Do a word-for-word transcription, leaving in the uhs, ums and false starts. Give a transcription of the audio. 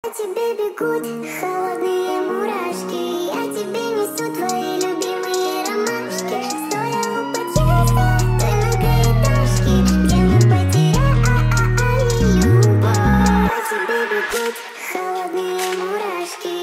Тебе бегут холодные мурашки, я тебе несу твои любимые ромашки. Стоя у подъезда той многоэтажки, где мы потеряли любовь. По тебе бегут холодные мурашки.